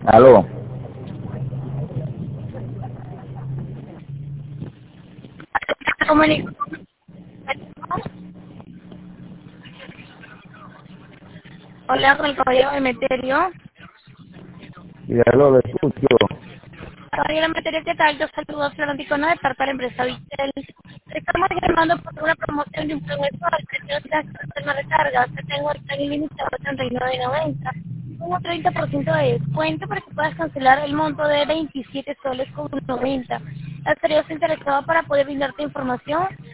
Aló. Comunico. Hola, con el caballero Emeterio. Y aló, lo escucho. Caballero Emeterio, ¿qué tal? Yo saludo a Floranticona de parte de la empresa Vitel. Estamos llamando por una promoción de un producto al precio de la recarga. Te tengo el plan ilimitado de 39.90. Un 30% de descuento para que puedas cancelar el monto de 27 soles con 90. ¿Estarías interesado para poder brindarte información?